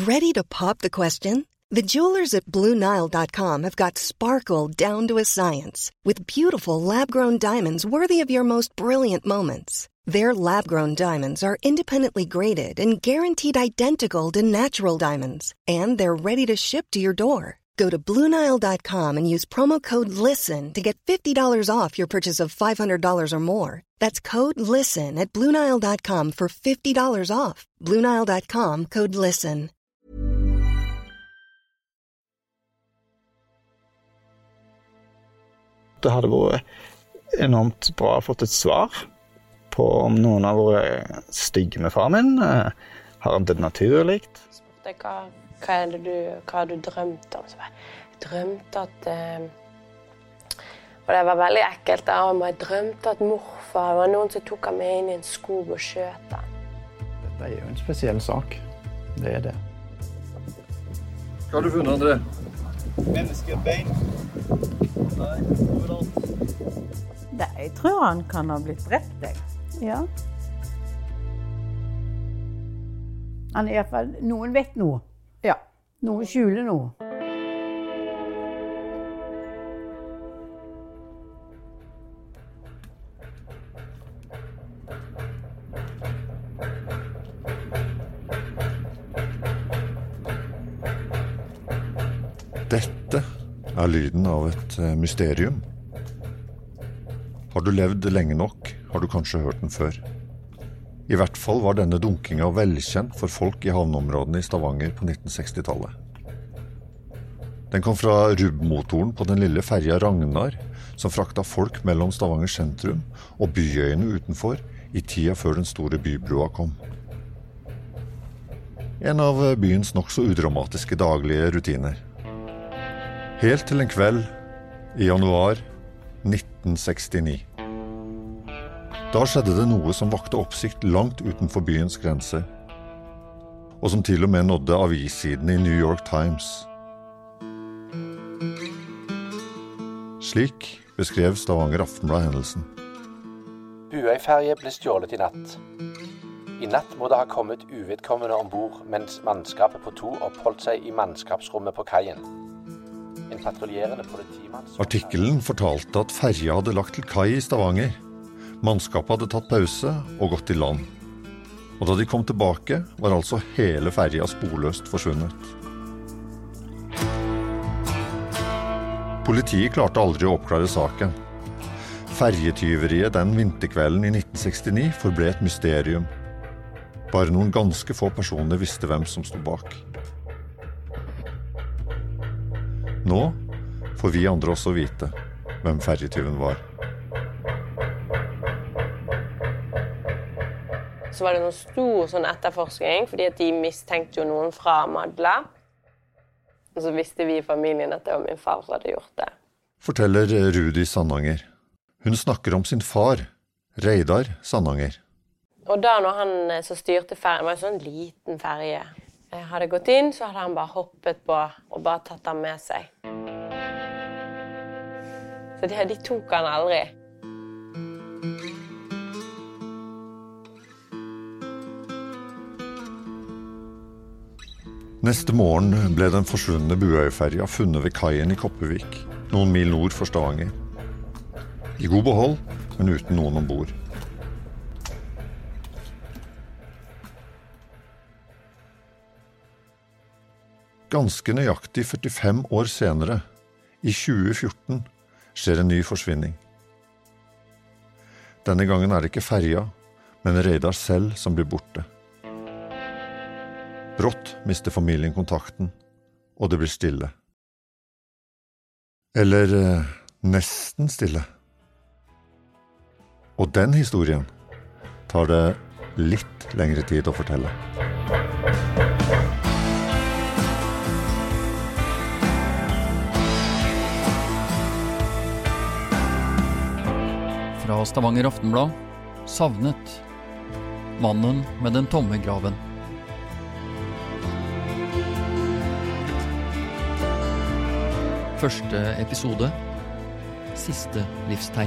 Ready to pop the question? The jewelers at BlueNile.com have got sparkle down to a science with beautiful lab-grown diamonds worthy of your most brilliant moments. Their lab-grown diamonds are independently graded and guaranteed identical to natural diamonds, and they're ready to ship to your door. Go to BlueNile.com and use promo code LISTEN to get $50 off your purchase of $500 or more. That's code LISTEN at BlueNile.com for $50 off. BlueNile.com, code LISTEN. Det hadde vært enormt bra å få et svar på om noen har vært stygge med far min. Har han det naturlig? Hva har du drømt om? Jeg drømte at... Og det var veldig ekkelt da, jeg drømte at morfar var noen som tok han med inn i en skog og skjøt han. Dette er jo en spesiell sak. Det er det. Hva har du funnet, André? Menneskebein. Nei, overalt. Jeg tror han kan ha blitt drept, jeg. Ja. Han er I hvert fall... Noen vet noe. Ja. Noen skjuler noe. Dette lyden av et mysterium. Har du levd lenge nok, har du kanskje hørt den før. I hvert fall var denne dunkinga velkjent for folk I havneområdene I Stavanger på 1960-tallet. Den kom fra rubbmotoren på den lille ferja Ragnar, som frakta folk mellom Stavanger sentrum og byøyene utenfor I tida før den store bybrua kom. En av byens nok så udramatiske daglige rutiner. Helt til en kveld I januar 1969. Da skjedde det noe som vakte oppsikt langt utenfor byens grenser, og som til og med nådde avissidene I New York Times. Slik beskrev Stavanger Aftenblad hendelsen. Buøyferje ble stjålet I natt. I natt må det ha kommet uvedkommende ombord, mens mannskapet på 2 oppholdt seg I mannskapsrommet på kajen. En patruljerende politimann... Artikkelen fortalte at ferja hadde lagt til kai I Stavanger. Mannskapet hadde tatt pause og gått I land. Og da de kom tilbake, var altså hele ferja sporløst forsvunnet. Politiet klarte aldri å oppklare saken. Ferjetyveriet den vinterkvelden I 1969 forble et mysterium. Bare noen ganske få personer visste hvem som stod bak. Nå får vi andre også vite hvem ferjetyven var. Så var det noen stor etterforskning, fordi at de mistenkte jo noen fra Madla. Og så visste vi I familien at det var min far som hadde gjort det. Forteller Rudi Sandanger. Hun snakker om sin far, Reidar Sandanger. Og da når han så styrte ferien, det var en sånn liten ferie. Hadde gått inn, så hadde han bare hoppet på og bare tatt han med seg. Så de tok han aldri. Neste morgen ble den forsvunne Buøyferja funnet ved kaien I Kopervik, noen mil nord for Stavanger. I god behold, men uten noen ombord. Ganske nøyaktig 45 år senere, I 2014, skjer en ny forsvinning. Denne gangen det ikke ferja, men Reidar selv som blir borte. Brått mister familien kontakten, og det blir stille. Eller nesten stille. Og den historien tar det litt lengre tid å fortelle. Fra Stavanger Aftenblad, savnet. Mannen med den tomme graven. Første episode. Siste livstegn.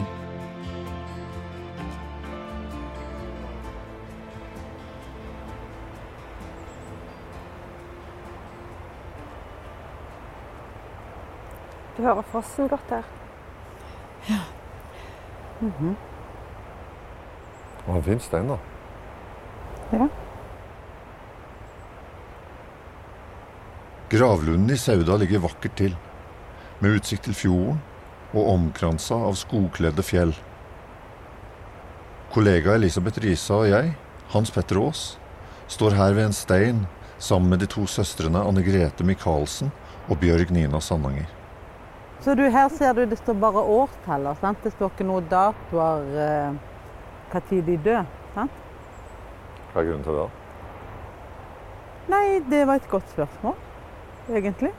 Du hører fossen godt her. Ja. Å, fin stein da. Ja. Gravlunden i Sauda ligger vakkert til, med utsikt til fjorden og omkranset av skogkledde fjell. Kollega Elisabeth Risa og jeg, Hans Petter Aas, står her ved en stein sammen med de 2 søstrene Anne Grete Michaelsen og Bjørg Nina Sandanger. Så her ser du det står bare årsteller, sant? Det står ikke noe datoer hva tid de dør, sant? Hva grunnen til det da? Nei, det var et godt spørsmål, egentlig.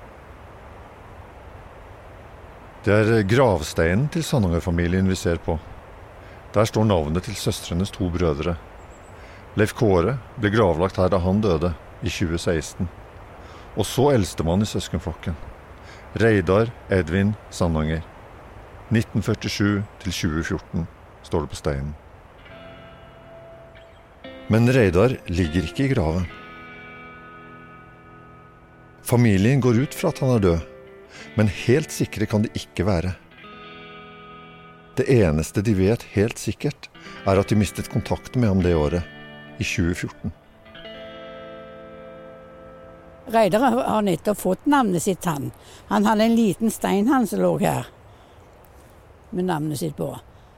Det gravsteinen til Sandanger-familien vi ser på. Der står navnet til søstrenes 2 brødre. Leif Kåre ble gravlagt her da han døde i 2016. Og så eldstemann i søskenflokken. Reidar Edvin Sandanger. 1947 til 2014 står det på steinen. Men Reidar ligger ikke i graven. Familien går ut fra at han er død, men helt sikre kan de ikke være. Det eneste de vet helt sikkert er at de mistet kontakten med ham det året, i 2014. Reidar har nettopp fått navnet sitt han. Han hadde en liten stein han som lå her, med navnet sitt på.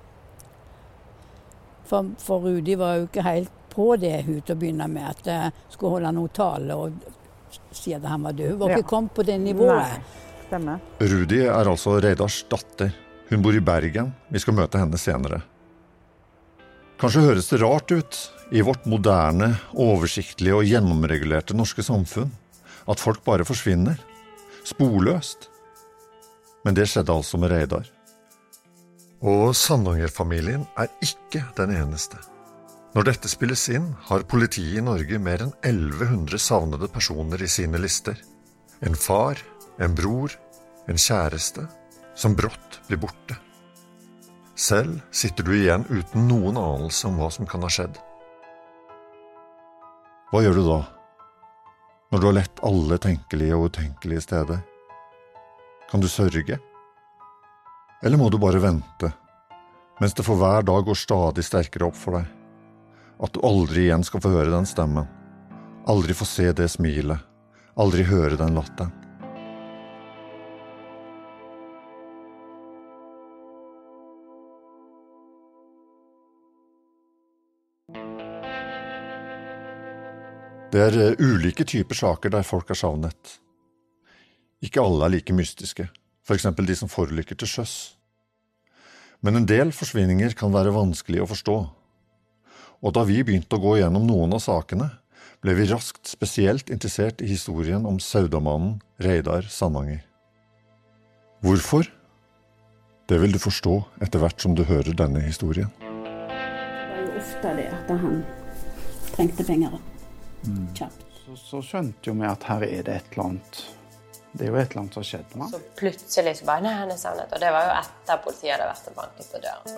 For Rudi var jo ikke helt på det hun til å begynne med, at jeg skulle holde noe tale og si at han var død. Hun var ikke kommet på det nivået. Nei, stemmer. Rudi er altså Reidars datter. Hun bor i Bergen. Vi skal møte henne senere. Kanskje høres det rart ut i vårt moderne, oversiktlige og gjennomregulerte norske samfunn at folk bare forsvinner, sporløst. Men det skjedde altså med Reidar. Og Sandanger-familien er ikke den eneste. Når dette spilles inn, har politiet i Norge mer enn 1100 savnede personer i sine lister. En far, en bror, en kjæreste, som brått blir borte. Selv sitter du igjen uten noen anelse om hva som kan ha skjedd. Hva gjør du da? Når du har lett alle tenkelige og utenkelige steder? Kan du sørge? Eller må du bare vente, mens det for hver dag går stadig sterkere opp for deg? At du aldri igjen skal få høre den stemmen, aldri få se det smilet, aldri høre den latteren. Det er ulike typer saker der folk er savnet. Ikke alle er like mystiske, for eksempel de som forulykker til sjøs. Men en del forsvinninger kan være vanskelig å forstå. Og da vi begynte å gå gjennom noen av sakene, ble vi raskt spesielt interessert i historien om Saudamannen Reidar Sandanger. Hvorfor? Det vil du forstå etter hvert som du hører denne historien. Det var jo ofte det at han trengte penger. Kjapt. Så skjønte jo vi at her er det et eller annet. Det er jo et eller annet som har skjedd med han. Så plutselig så bare, nei, han er savnet. Og det var jo etter politiet hadde vært og banket på døren.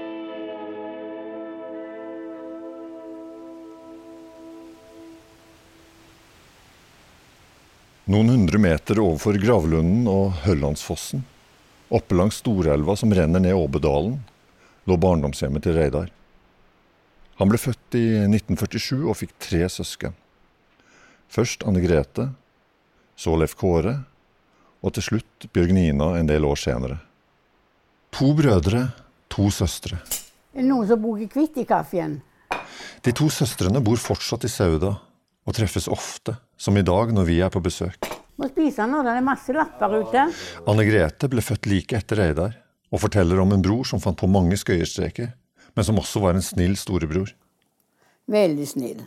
Noen 100 meter overfor Gravlunden og Høllandsfossen, oppe langs Storelva som renner ned Åbedalen, lå barndomshjemmet til Reidar. Han ble født i 1947 og fikk 3 søsken. Først Anne Grete, så Leif Kåre, og til slutt Bjørg Nina en del år senere. 2 brødre, 2 søstre. Er det noen som bruker kvitt i kaffen? De 2 søstrene bor fortsatt i Sauda, og treffes ofte, som i dag når vi er på besøk. Må spise nå, det er masse lapper ute. Anne Grete ble født like etter Reidar, og forteller om en bror som fant på mange skøyerstreker, men som også var en snill storebror. Veldig snill.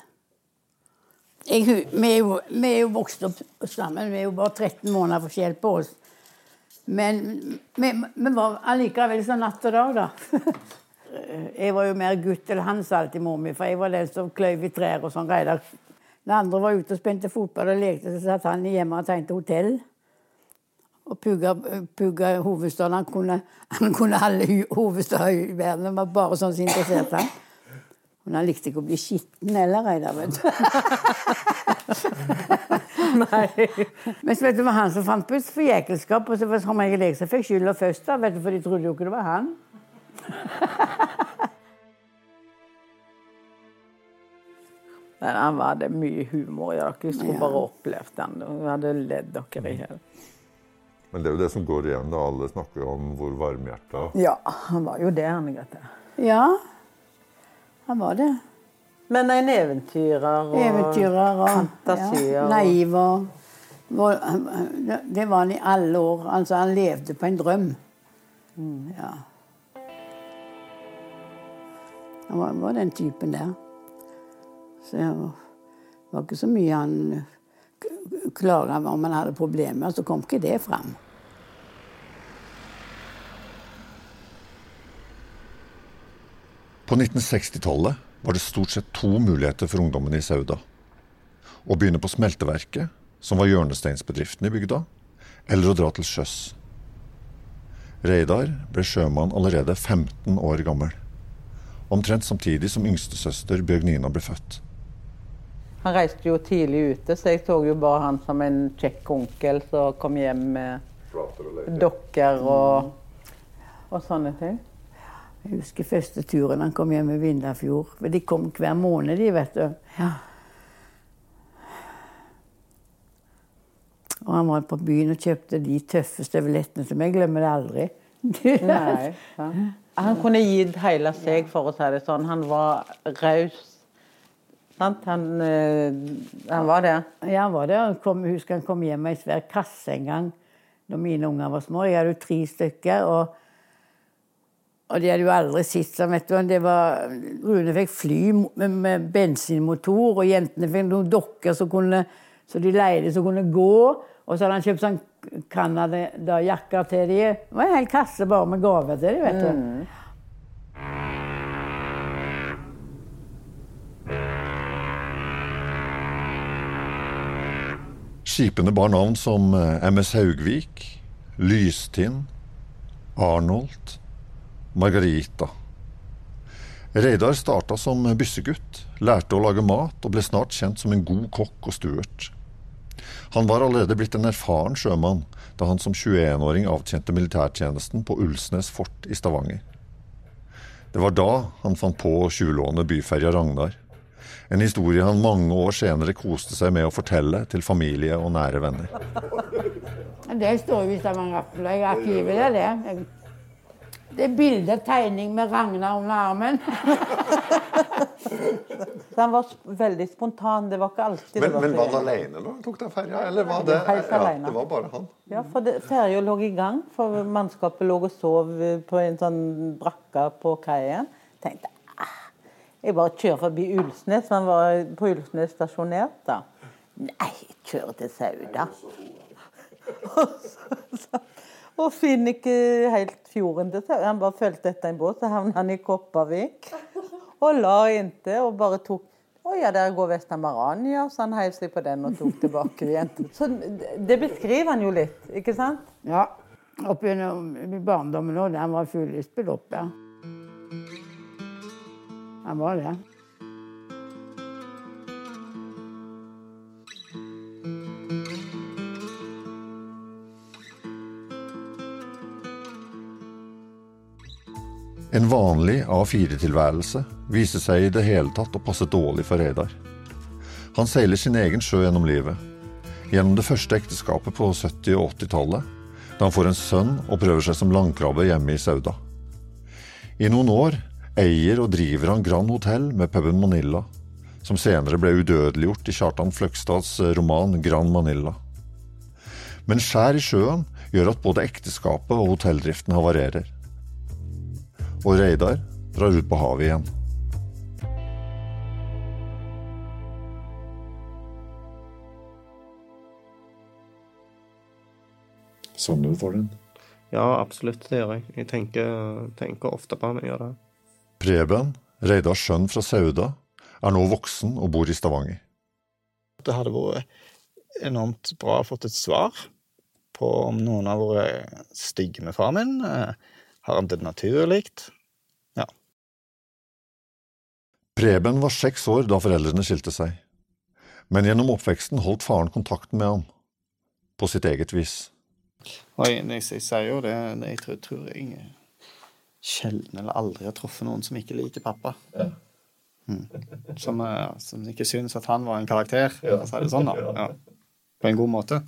Vi er jo vokst opp sammen, vi er jo bare 13 måneder forskjell på oss. Men vi var allikevel sånn natt og dag da. Jeg var jo mer gutt, eller han sa alltid mor mi, for jeg var den som kløyv i trær og sånn Reidar. Den andre var ute og spente fotball og lekte, så satt han hjemme og tegnte hotell. Og pugga hovedstaden, han kunne alle hovedstader i verden, det var bare sånn som interesserte han. Men han likte ikke å bli skitten eller Reidar, vet du. Nei. Men så vet du, det var han som fant på for jekelskap, og så var det som jeg som fikk skylda først da, vet du, for de trodde jo ikke det var han. Men han var det mye humor i dere. Vi skulle bare opplevd den. Vi hadde ledd dere i hele. Men det er jo det som går igjen da alle snakker om hvor varmhjertet. Ja, han var jo det, Anne-Grete. Ja, han var det. Men en eventyrer og fantasier. Ja, naiv og det var han i alle år. Altså, han levde på en drøm. Ja. Han var den typen der. Så det var ikke så mye han klaget om han hadde problemer, så kom ikke det frem. På 1960-tallet var det stort sett 2 muligheter for ungdommen i Sauda. Å begynne på smelteverket, som var hjørnesteinsbedriften i bygda, eller å dra til sjøs. Reidar ble sjømann allerede 15 år gammel. Omtrent samtidig som yngste søster Bjørgnina ble født. Han reiste jo tidlig ute, så jeg så jo bare han som en kjekk onkel som kom hjem med dokker og sånne ting. Jeg husker første turen han kom hjem med Vindafjord. De kom hver måned, de, vet du. Ja. Og han var på byen og kjøpte de tøffe støvlettene, som jeg glemmer det aldri. Nei, ja. Han kunne gitt hele seg, for å si det sånn. Han var raus. Han var det. Ja, han var det. Jeg husker han kom hjem med en svær kasse en gang, da mine unger var små. Jeg hadde jo 3 stykker, og de hadde jo aldri sett sånn, vet du. Rune fikk fly med bensinmotor, og jentene fikk noen dokker så de leide som kunne gå. Og så hadde han kjøpt sånn Canada-jakker til de. Det var en hel kasse bare med gaver til de, vet du. Skipene bar navn som MS Haugvik, Lystinn, Arnold, Margarita. Reidar startet som byssegutt, lærte å lage mat og ble snart kjent som en god kokk og stuert. Han var allerede blitt en erfaren sjømann da han som 21-åring avtjente militærtjenesten på Ulsnes fort i Stavanger. Det var da han fant på tjuvlåne byferja Ragnar. En historie han mange år senere koste seg med å fortelle til familie og nære venner. Det står jo i Stavanger i arkivet, det. Det er bildet, tegning med Ragnar under armen. Så han var veldig spontan, det var ikke alltid det var. Men var han alene da han tok den ferja, eller var det? Ja, det var bare han. Ja, for ferja lå i gang, for mannskapet lå og sov på en sånn brakka på kaien. Tenkte, jeg bare kjører forbi Ulsnes, man var på Ulsnes stasjonert da. Nei, kjører til Sauda. Og finner ikke helt fjorden til Sauda. Han bare følte etter en båt, så havnet han i Kopervik. Og la inntil, og bare tok, der går Vestamarania, så han heiv seg på den og tok tilbake igjen. Så det beskriver han jo litt, ikke sant? Ja, oppe i barndommen også, han var fulllyst belopp, ja. Han var det. En vanlig A4-tilværelse viser seg i det hele tatt å passe dårlig for Reidar. Han seiler sin egen sjø gjennom livet. Gjennom det første ekteskapet på 70- og 80-tallet, da han får en sønn og prøver seg som langkrabbe hjemme i Sauda. I noen år eier og driver han Grand Hotel med puben Manila, som senere ble udødeliggjort i Kjartan Fløgstads roman Grand Manila. Men skjær i sjøen gjør at både ekteskapet og hotelldriften havarerer. Og Reidar drar ut på havet igjen. Sånn du får den? Ja, absolutt, det gjør jeg. Jeg tenker ofte på han, jeg gjør det. Preben, Reidars sønn fra Sauda, er nå voksen og bor i Stavanger. Det hadde vært enormt bra å fått et svar på om noen har vært stygge med far min. Har han det naturligt? Ja. Preben var 6 år da foreldrene skilte seg. Men gjennom oppveksten holdt faren kontakten med ham, på sitt eget vis. Og jeg sier jo det, jeg tror jeg sjelden eller aldri har truffet noen som ikke liker pappa. Ja. Som ikke synes at han var en karakter, altså er det sånn da. Ja. På en god måte.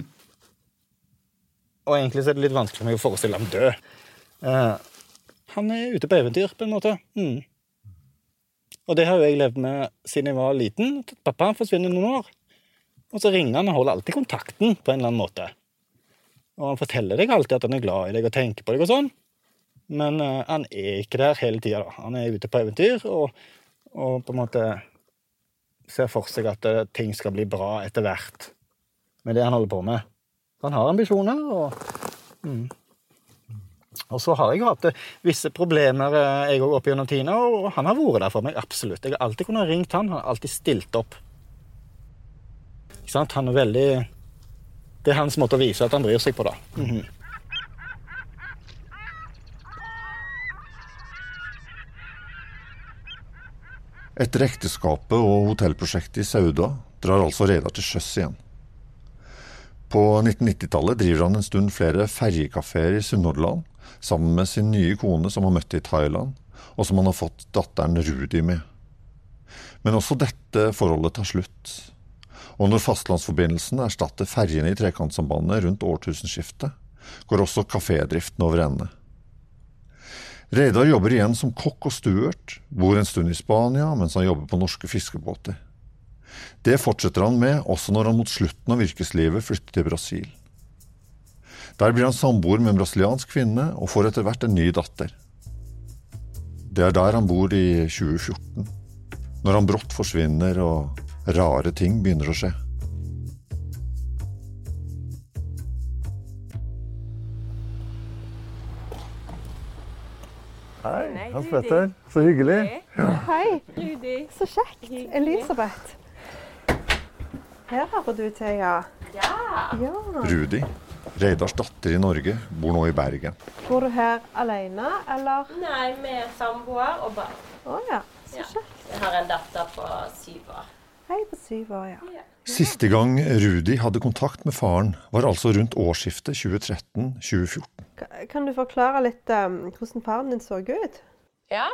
Og egentlig så er det litt vanskelig for meg å forestille ham død. Han er ute på eventyr, på en måte. Og det har jo jeg levd med siden jeg var liten. Pappa forsvinner noen år. Og så ringer han og holder alltid kontakten på en eller annen måte. Og han forteller deg alltid at han er glad i deg og tenker på deg og sånn. Men han er ikke der hele tiden da. Han er ute på eventyr og på en måte ser for seg at ting skal bli bra etter hvert med det han holder på med. Han har ambisjoner og så har jeg hatt visse problemer jeg også opp gjennom Tina, og han har vært der for meg, absolutt. Jeg har alltid kunnet ringt han har alltid stilt opp. Ikke sant? Han er veldig... Det er hans måte å vise at han bryr seg på da. Etter ekteskapet og hotellprosjektet i Sauda drar altså Reidar til sjøs igjen. På 1990-tallet driver han en stund flere ferjekaféer i Sunnhordland, sammen med sin nye kone som han møtte i Thailand, og som han har fått datteren Rudi med. Men også dette forholdet tar slutt. Og når fastlandsforbindelsen erstatter ferjene i trekantsambandet rundt årtusenskiftet, går også kafédriften over ende. Reidar jobber igjen som kokk og steward, bor en stund i Spania mens han jobber på norske fiskebåter. Det fortsetter han med også når han mot slutten av yrkeslivet flytter til Brasil. Der blir han samboer med en brasiliansk kvinne og får etter hvert en ny datter. Det er der han bor i 2014, når han brått forsvinner og rare ting begynner å skje. Hei, Hans Petter. Så hyggelig. Ja. Hei, Rudi. Så kjekt. Elisabeth. Her har du til, ja. Ja. Rudi, Reidars datter i Norge, bor nå i Bergen. Bor du her alene, eller? Nei, med samboer og barn. Ja, så kjekt. Jeg har en datter på 7 år. Hei, på 7 år, ja. Siste gang Rudi hadde kontakt med faren var altså rundt årsskiftet 2013-2014. Kan du forklare litt hvordan faren din så ut? Ja.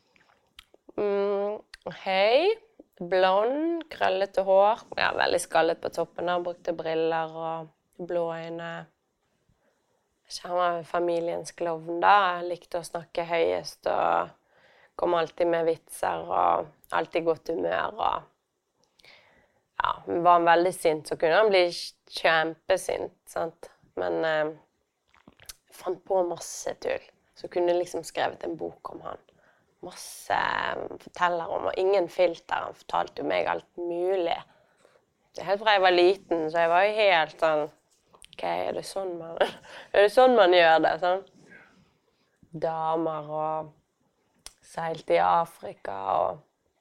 Hei. Blond, krøllete hår. Ja, veldig skallet på toppen. Han brukte briller og blå øyne. Han var familiens klovn da. Jeg likte å snakke høyest og kom alltid med vitser og alltid godt humør. Ja, var han veldig sint, så kunne han bli kjempesint, sant? Men jeg fant på masse tull. Så kunne jeg liksom skrevet en bok om han. Masse forteller om, og ingen filter. Han fortalte jo meg alt mulig. Helt fra jeg var liten, så jeg var jo helt sånn, ok, er det sånn man gjør det, sånn? Damer og seilte i Afrika og...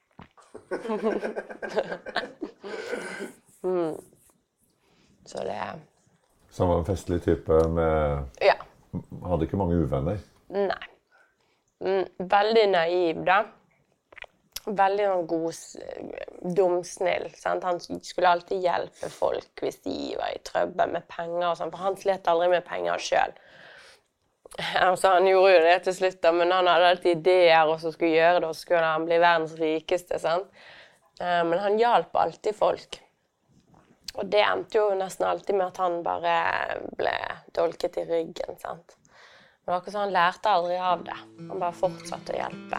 Så det... Så han var en festlig type med... Ja. Hadde ikke mange uvenner? Nei. Veldig naiv, da. Veldig god, dumsnill. Sant? Han skulle alltid hjelpe folk hvis de var i trøbbel med penger og sånn, for han slet aldri med penger selv. Altså, han gjorde jo det til slutt, da, men han hadde alltid ideer og så skulle gjøre det, og så skulle han bli verdens rikeste, sant? Men han hjalp alltid folk. Og det endte jo nesten alltid med at han bare ble dolket i ryggen, sant? Men det var ikke sånn, han lærte aldri av det. Han bare fortsatte å hjelpe.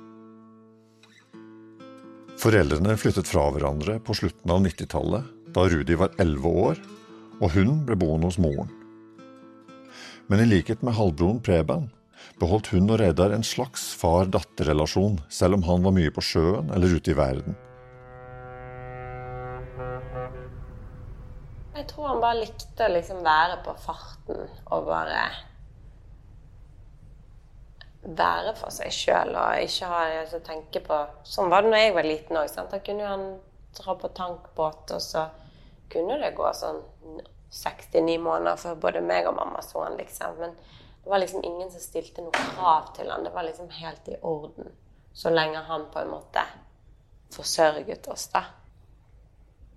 Foreldrene flyttet fra hverandre på slutten av 90-tallet, da Rudi var 11 år, og hun ble boende hos moren. Men i likhet med halvbroren Preben, beholdt hun og Reidar en slags far-datter-relasjon, selv om han var mye på sjøen eller ute i verden. Jeg tror han bare likte å liksom være på farten og bare... være for seg selv og ikke ha det å tenke på. Sånn var det når jeg var liten også, sant? Da kunne han dra på tankbåt, og så kunne det gå sånn 69 måneder for både meg og mamma så han liksom. Men det var liksom ingen som stilte noe krav til han. Det var liksom helt i orden. Så lenge han på en måte forsørget oss da.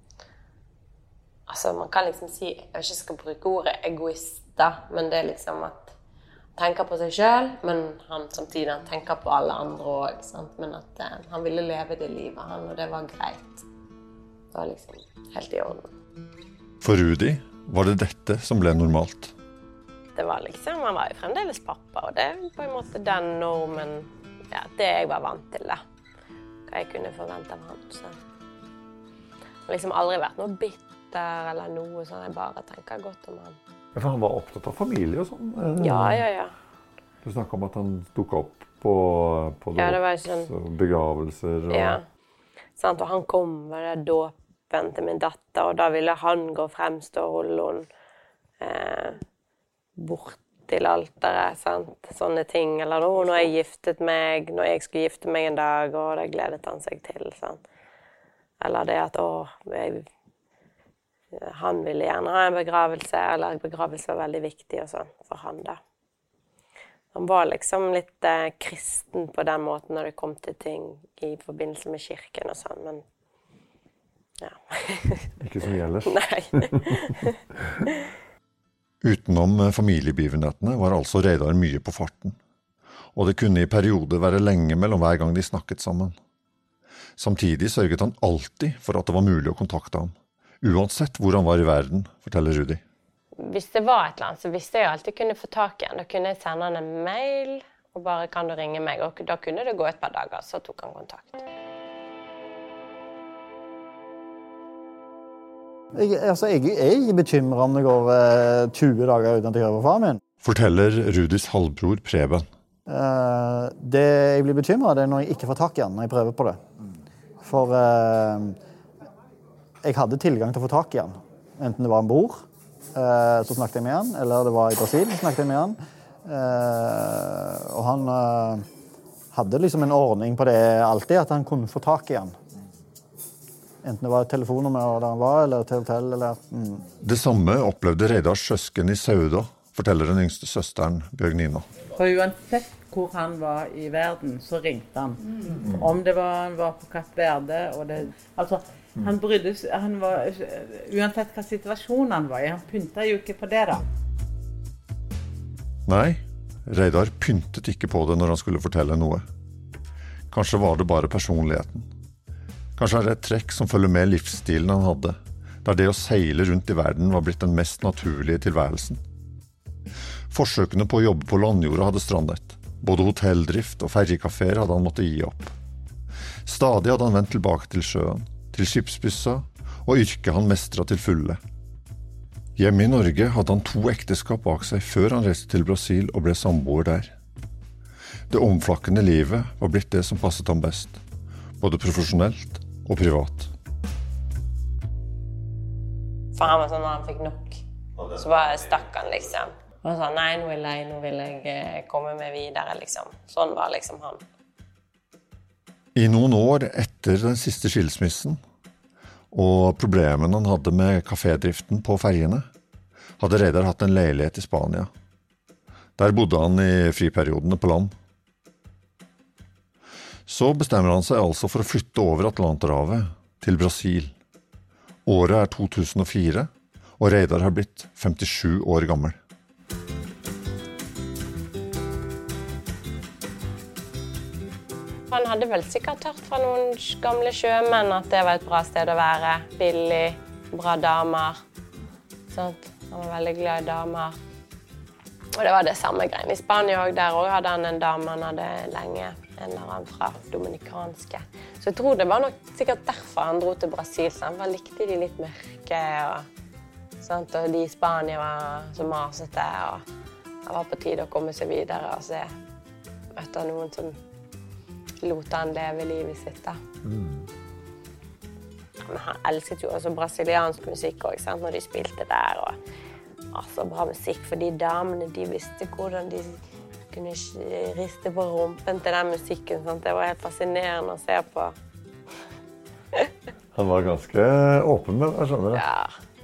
Altså, man kan liksom si, jeg ikke skal bruke ordet egoister, men det liksom at han tenker på seg selv, men han samtidig han tenker på alle andre også, sant? Men at han ville leve det livet, og det var greit. Det var liksom helt i orden. For Rudi var det dette som ble normalt. Det var liksom, han var jo fremdeles pappa, og det var på en måte den normen, ja, det jeg var vant til da. Hva jeg kunne forvente av han, så. Det har liksom aldri vært noe bitter eller noe sånn, jeg bare tenker godt om han. Ja, for han var opptatt av familie og sånn? Ja. Du snakket om at han dukket opp på ja, det var sånn, begravelser og... Ja, sant, og han kom med det dåpen til min datter, og da ville han gå fremst og holde henne bort til alteret, sant? Sånne ting. Eller når jeg giftet meg, når jeg skulle gifte meg en dag, og det gledet han seg til, sant? Eller det at, han ville gjerne ha en begravelse, eller begravelse var veldig viktig og sånn for han da. Han var liksom litt kristen på den måten når det kom til ting i forbindelse med kirken og sånn, men ja. Ikke som ellers. Nei. Utenom familiebegivenhetene var altså Reidar mye på farten, og det kunne i perioder være lenge mellom hver gang de snakket sammen. Samtidig sørget han alltid for at det var mulig å kontakte ham, uansett hvor han var i verden, forteller Rudi. Hvis det var et eller annet, så visste jeg alltid kunne få tak i han. Da kunne jeg sende han en mail, og bare kan du ringe meg, og da kunne det gå et par dager, så tok han kontakt. Jeg er ikke bekymret om det går 20 dager uten at jeg hører fra far min. Forteller Rudis halvbror Preben. Det jeg blir bekymret, det er når jeg ikke får tak i han, når jeg prøver på det. For jeg hadde tilgang til å få tak i han. Enten det var en bror, så snakket jeg med han, eller det var i Brasil, så snakket jeg med han. Og han hadde liksom en ordning på det alltid, at han kunne få tak i han. Enten det var et telefonnummer der han var, eller et hotell, eller... Det samme opplevde Reidars søsken i Sauda, forteller den yngste søsteren, Bjørg Nina. For uansett hvor han var i verden, så ringte han. Om det var han var på Kapp Verde, og det... Altså, han bryddes... Han var... Uansett hva situasjonen han var i, han pyntet jo ikke på det da. Nei, Reidar pyntet ikke på det når han skulle fortelle noe. Kanskje var det bare personligheten. Kanskje er det et trekk som følger med livsstilen han hadde, der det å seile rundt i verden var blitt den mest naturlige tilværelsen. Forsøkene på å jobbe på landjorda hadde strandet. Både hotelldrift og ferjekaféer hadde han måttet gi opp. Stadig hadde han vendt tilbake til sjøen, til skipsbyssa, og yrket han mestret til fulle. Hjemme i Norge hadde han 2 ekteskap bak seg før han reiste til Brasil og ble samboer der. Det omflakkende livet var blitt det som passet ham best, både profesjonelt og privat. For han var sånn, når han fikk nok, så bare stakk han liksom. Og sa, nei, nå vil jeg komme meg videre, liksom. Sånn var liksom han. I noen år etter den siste skilsmissen, og problemene han hadde med kafédriften på ferjene, hadde Reidar hatt en leilighet i Spania. Der bodde han i friperiodene på land. Så bestemmer han seg altså for å flytte over Atlanterhavet til Brasil. Året er 2004, og Reidar har blitt 57 år gammel. Han hadde vel sikkert hørt fra noen gamle sjømenn at det var et bra sted å være. Billig, bra damer. Sant? Han var veldig glad i damer. Og det var det samme greien i Spania også. Der også hadde han en dame han hadde lenge. En eller annen fra dominikanske. Så jeg tror det var nok sikkert derfor han dro til Brasil. Så han likte de litt mørke, og de i Spania var så masete. Og det var på tide å komme seg videre og se etter noen som lot han leve livet sitt. Da. Men han elsket jo også brasiliansk musikk også, når de spilte der. Og altså, bra musikk, for de damene de visste hvordan de kunne riste på rumpen til den musikken. Sant? Det var helt fascinerende å se på. Han var ganske åpen med det, skjønner du?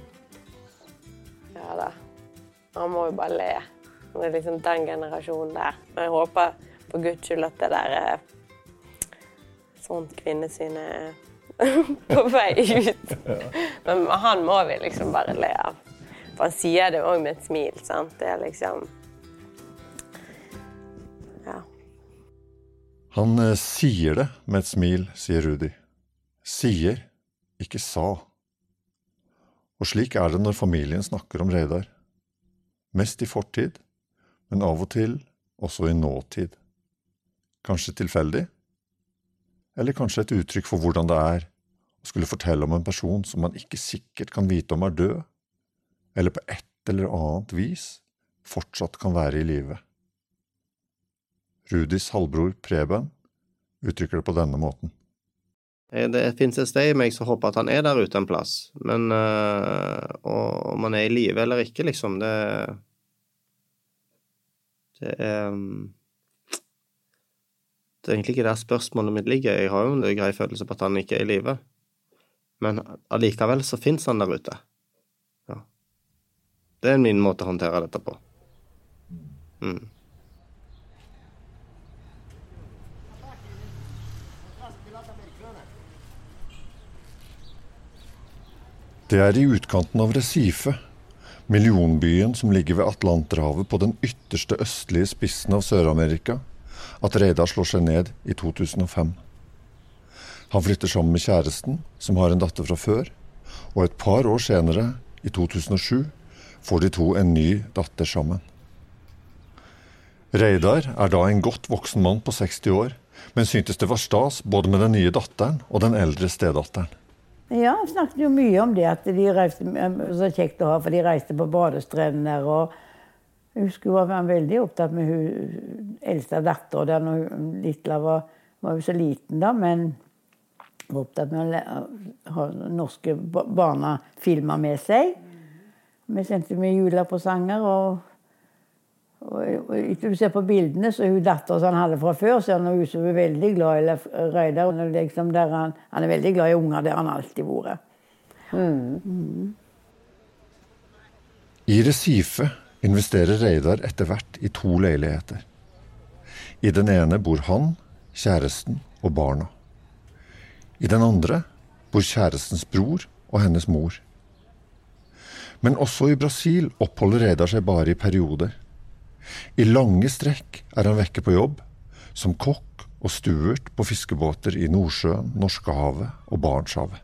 Ja da. Han må jo bare le. Det er liksom den generasjonen der. Men jeg håper for Guds skyld at det der sånt kvinnesynet på vei ut. Men han må vi liksom bare le av. For han sier det også med et smil, sant? Det liksom... Ja. Han sier det med et smil, sier Rudi. Sier, ikke sa. Og slik det når familien snakker om Reidar. Mest i fortid, men av og til også i nåtid. Kanskje tilfeldig? Eller kanskje et uttrykk for hvordan det å skulle fortelle om en person som man ikke sikkert kan vite om død, eller på et eller annet vis fortsatt kan være i live. Rudis halvbror Preben uttrykker det på denne måten. Det finnes et sted i meg som håper at han der ute en plass, men om han i live eller ikke, liksom, det er egentlig ikke der spørsmålet mitt ligger. Jeg har jo en grei følelse på at han ikke i live. Men allikevel så finnes han der ute. Ja. Det min måte å håndtere dette på. Det i utkanten av Recife, millionbyen som ligger ved Atlanterhavet på den ytterste østlige spissen av Sør-Amerika, at Reidar slår seg ned i 2005. Han flytter sammen med kjæresten, som har en datter fra før, og et par år senere, i 2007, får de to en ny datter sammen. Reidar da en godt voksen mann på 60 år, men syntes det var stas både med den nye datteren og den eldre stedatteren. Ja, jeg snakket jo mye om det, at de reiste, så kjekt å ha, for de reiste på badestrender, og jeg husker hun var veldig opptatt med hun eldste datter, der når Littla var jo så liten da, men var opptatt med å ha norske barnefilmer med seg. Vi sendte med julepresanger, og du ser på bildene, så hun datter som han hadde fra før, så han er veldig glad i Reidar. Liksom han veldig glad i unger, der han alltid vært. I Recife investerer Reidar etter hvert i 2 leiligheter. I den ene bor han, kjæresten og barna. I den andre bor kjærestens bror og hennes mor. Men også i Brasil oppholder Reidar seg bare i perioder. I lange strekk han vekke på jobb, som kokk og stuert på fiskebåter i Nordsjøen, Norskehavet og Barentshavet.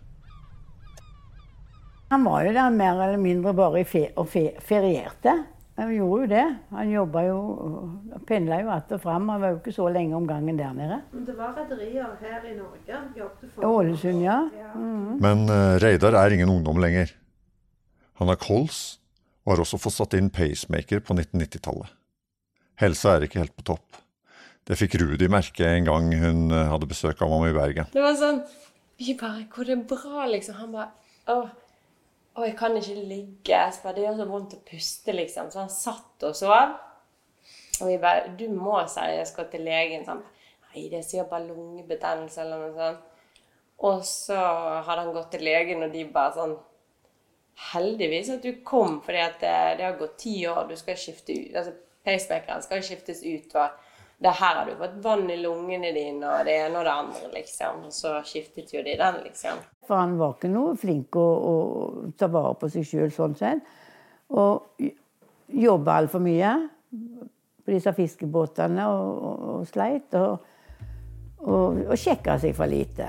Han var jo der mer eller mindre bare og ferierte. Han gjorde jo det. Han jobbet jo, pendlet jo att og frem. Han var jo ikke så lenge om gangen der nede. Men det var rederier her i Norge. Jobbet for Ålesund, ja. Men Reidar ingen ungdom lenger. Han har kols, og har også fått satt inn pacemaker på 1990-tallet. Helsa ikke helt på topp. Det fikk Rudi merke en gang hun hadde besøk av ham i Bergen. Det var sånn, vi bare, hvor det bra, liksom. Han bare, jeg kan ikke ligge, det gjør så vondt å puste, liksom. Så han satt og sov. Og vi bare, du må seriøst gå til legen, sånn. Nei, det sier bare lungebetennelse eller noe sånt. Og så hadde han gått til legen, og de bare sånn, heldigvis at du kom, fordi at det har gått 10 år, du skal skifte ut, altså pacemakeren skal skiftes ut, og det her har du fått vann i lungene dine, og det ene og det andre, liksom. Og så skiftet jo de den, liksom. For han var ikke noe flink å ta vare på seg selv, sånn sett. Og jobba alt for mye på disse fiskebåtene og sleit, og sjekka seg for lite.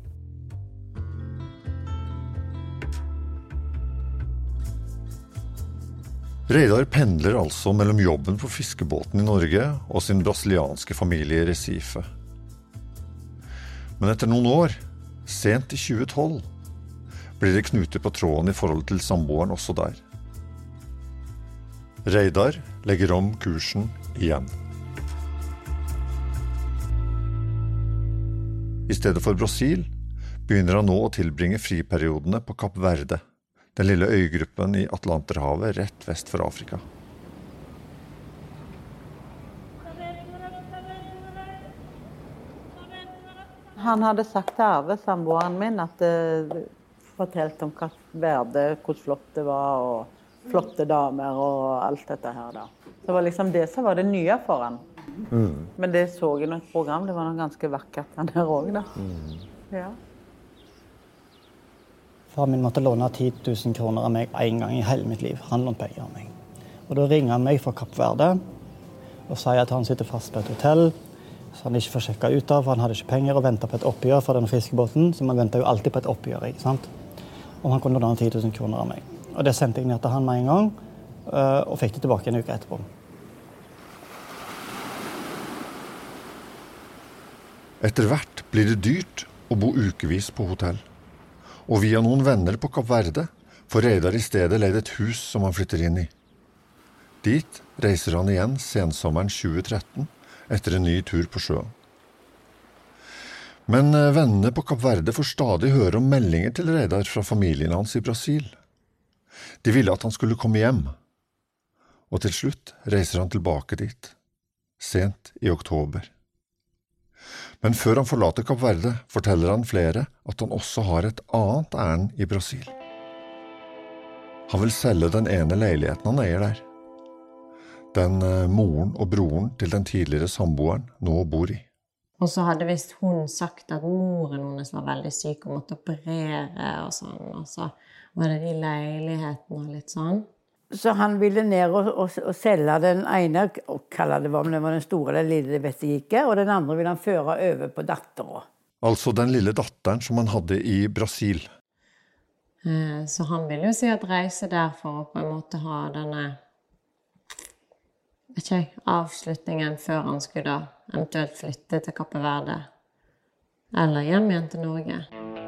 Reidar pendler altså mellom jobben på fiskebåten i Norge og sin brasilianske familie i Recife. Men etter noen år, sent i 2012, blir det knuter på tråden i forhold til samboeren også der. Reidar legger om kursen igjen. I stedet for Brasil begynner han nå å tilbringe friperiodene på Kapp Verde, den lille øygruppen i Atlanterhavet rett vest for Afrika. Han hadde sagt til Arve, samboeren min, at fortalte om Kapp Verde, hvor flott det var, og flotte damer og alt dette her da. Det var liksom det som var det nye for han. Men det så jeg i noe program, det var noe ganske vakkert han der også da. Ja. Far min måtte låne 10 000 kroner av meg en gang i hele mitt liv. Han lånte penger av meg. Og da ringer han meg fra Kapp Verde og sier at han sitter fast på et hotell, så han ikke får sjekket ut av, for han hadde ikke penger og ventet på et oppgjør for den fiskebåten, så man venter jo alltid på et oppgjør, ikke sant? Og han kunne låne 10 000 kroner av meg. Og det sendte jeg ned til han med en gang, og fikk det tilbake en uke etterpå. Etter hvert blir det dyrt å bo ukevis på hotell. Og via noen venner på Kapp Verde får Reidar i stedet leid et hus som han flytter inn i. Dit reiser han igjen sensommeren 2013 etter en ny tur på sjøen. Men vennene på Kapp Verde får stadig høre om meldinger til Reidar fra familien hans i Brasil. De ville at han skulle komme hjem. Og til slutt reiser han tilbake dit, sent i oktober. Men før han forlater Kapp Verde, forteller han flere at han også har et annet ærend i Brasil. Han vil selge den ene leiligheten han eier der. Den moren og broren til den tidligere samboeren nå bor i. Og så hadde visst hun sagt at moren hennes var veldig syk og måtte operere og sånn. Og så var det de leilighetene og litt sånn. Så han ville ned og selge den ene, og kalle det om det var den store eller lille, det vet jeg ikke, og den andre ville han føre over på datteren. Altså den lille datteren som han hadde i Brasil. Så han ville jo sikkert reise der for å på en måte ha denne avslutningen før han skulle da eventuelt flytte til Kapp Verde eller hjem igjen til Norge.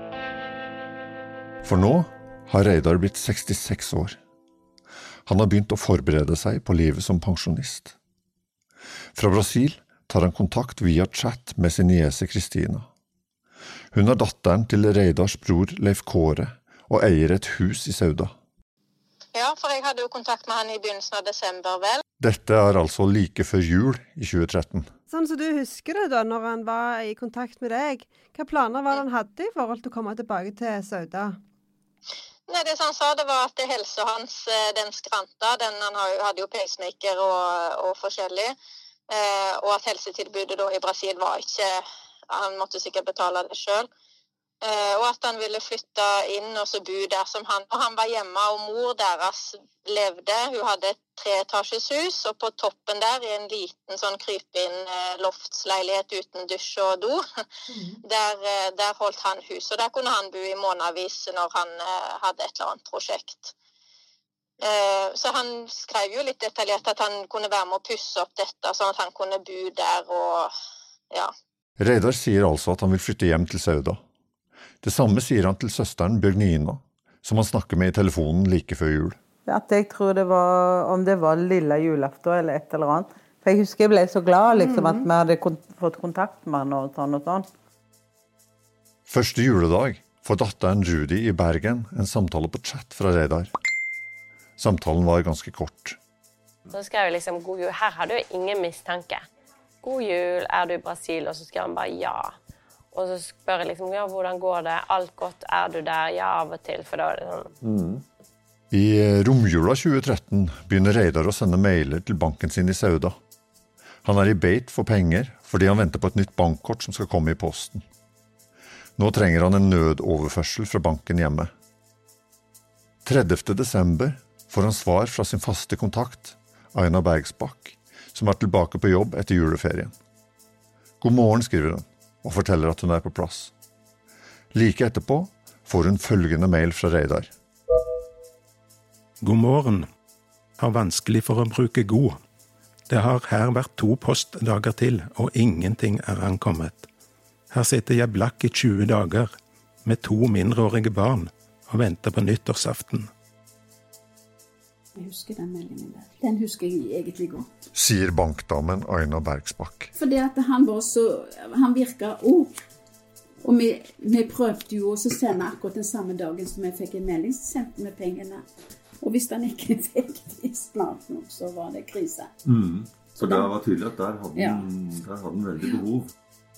For nå har Reidar blitt 66 år. Han har begynt å forberede seg på livet som pensjonist. Fra Brasil tar han kontakt via chat med sin niese Kristina. Hun er datteren til Reidars bror Leif Kåre og eier et hus i Sauda. Ja, for jeg hadde jo kontakt med han i begynnelsen av desember, vel. Dette er altså like før jul i 2013. Sånn som du husker det da, når han var i kontakt med deg, hva planer var det han hadde i forhold til å komme tilbake til Sauda? Nei, det som han sa, det var at helsa hans, den skranta, han hadde jo pacemaker og forskjellig, og at helsetilbudet da i Brasil var ikke, han måtte sikkert betale det selv, og at han ville flytte inn og så bo der som han var hjemme, og mor deres levde. Hun hadde et 3-etasjes hus, og på toppen der i en liten sånn krypinn loftsleilighet uten dusj og do, der holdt han hus, og der kunne han bo i månedvis når han hadde et eller annet prosjekt. Så han skrev jo litt detaljert at han kunne være med å pusse opp dette, sånn at han kunne bo der og ja. Reidar sier altså at han vil flytte hjem til Sauda. Det samme sier han til søsteren Bjørnina, som han snakker med i telefonen like før jul. At jeg tror det var, om det var lille julaften eller et eller annet. For jeg husker jeg ble så glad liksom, at vi hadde fått kontakt med han og sånn og sånn. Første juledag får datteren Rudi i Bergen en samtale på chat fra Reidar. Samtalen var ganske kort. Så skrev jeg liksom, god jul, her har du ingen mistanke. God jul, er du i Brasil? Og så skrev han bare ja. Og så spør jeg liksom, ja, hvordan går det? Alt godt, er du der? Ja, av og til, for da er det sånn. I romjula 2013 begynner Reidar å sende mailer til banken sin i Sauda. Han er i beit for penger, fordi han venter på et nytt bankkort som skal komme i posten. Nå trenger han en nødoverførsel fra banken hjemme. 30. desember får han svar fra sin faste kontakt, Aina Bergsbakk, som er tilbake på jobb etter juleferien. God morgen, skriver hun, og forteller at hun er på plass. Like etterpå får hun følgende mail fra Reidar. God morgen. Har vanskelig for å bruke god. Det har her vært 2 postdager til, og ingenting er ankommet. Her sitter jeg blakk i 20 dager, med 2 mindreårige barn, og venter på nyttårsaften. Jeg husker den meldingen der. Den husker jeg egentlig godt. Sier bankdamen Aina Bergsbakk. Fordi at han virket og vi prøvde jo også å sende akkurat den samme dagen som jeg fikk en melding, så sendte vi pengene. Og hvis han ikke fikk det snart nok, så var det krise. Så det var tydelig at der hadde han veldig behov.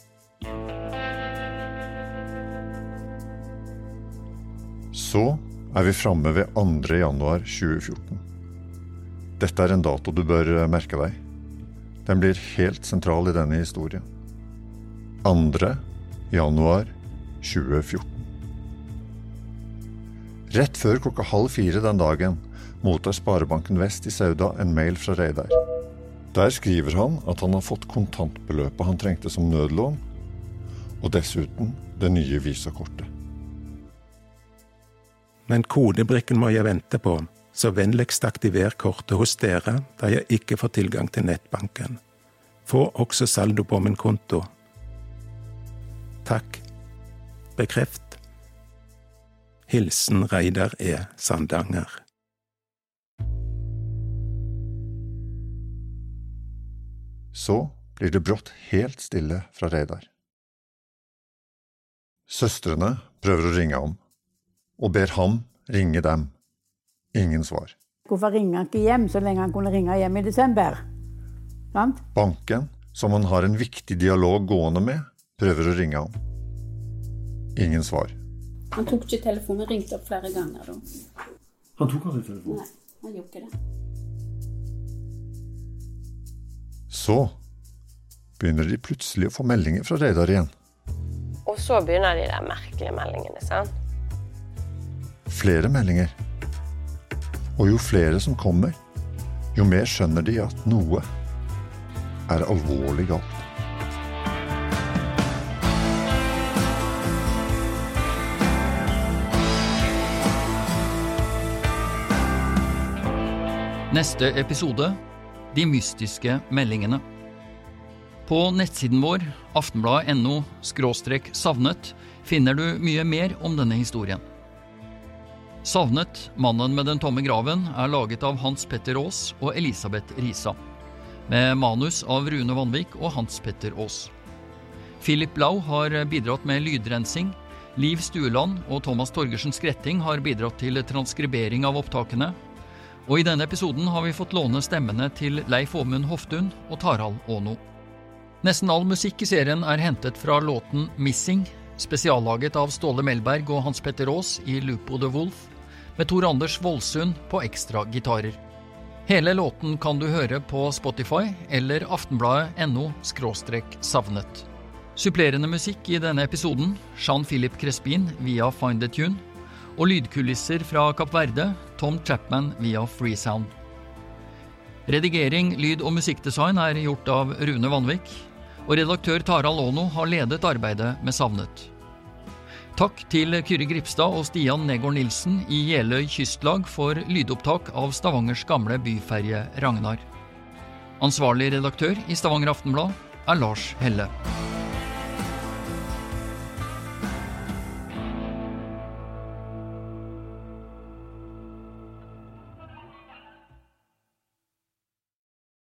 Så er vi framme ved 2. januar 2014. Dette er en dato du bør merke deg. Den blir helt sentral i denne historien. 2. januar 2014. Rett før 3:30 den dagen mottar Sparebanken Vest i Sauda en mail fra Reidar. Der skriver han at han har fått kontantbeløpet han trengte som nødlån, og dessuten det nye visakortet. Men kodebrikken må jeg vente på, så vennligst aktiver kortet hos dere da jeg ikke får tilgang til nettbanken. Få også saldo på min konto. Takk. Bekreft. Hilsen Reidar E. Sandanger. Så blir det brått helt stille fra Reidar. Søstrene prøver å ringe ham, og ber ham ringe dem. Ingen svar. Hvorfor ringer han ikke hjem så lenge han kunne ringe hjem i desember? Sant? Banken, som han har en viktig dialog gående med, prøver å ringe ham. Ingen svar. Han tok ikke telefonen, ringte opp flere ganger da. Han tok aldri telefonen? Nei, han gjorde ikke det. Så begynner de plutselig å få meldinger fra Reidar igjen. Og så begynner de der merkelige meldingene, sant? Flere meldinger. Og jo flere som kommer, jo mer skjønner de at noe er alvorlig galt. Neste episode, de mystiske meldingene. På nettsiden vår, aftenbladet.no/savnet, finner du mye mer om denne historien. Savnet, mannen med den tomme graven, er laget av Hans Petter Aas og Elisabeth Risa, med manus av Rune Vanvik og Hans Petter Aas. Philip Blau har bidratt med lydrensing, Liv Stueland og Thomas Torgersen Skretting har bidratt til transkribering av opptakene, og i denne episoden har vi fått låne stemmene til Leif Åmund Hoftun og Tarald Åno. Nesten all musikk i serien er hentet fra låten Missing, spesiallaget av Ståle Melberg og Hans Petter Aas i Lupo the Wolf, med Tor Anders Voldsund på ekstra gitarer. Hele låten kan du høre på Spotify eller aftenbladet.no/savnet. Supplerende musikk i denne episoden, Jean-Philippe Crespin via Find the Tune, og lydkulisser fra Kapp Verde, Tom Chapman via Freesound. Redigering, lyd og musikkdesign er gjort av Rune Vanvik, og redaktør Tarald Åno har ledet arbeidet med Savnet. Takk til Kyrre Gripstad og Stian Negård Nilsen i Jeløy Kystlag for lydopptak av Stavangers gamle byferje Ragnar. Ansvarlig redaktør i Stavanger Aftenblad er Lars Helle.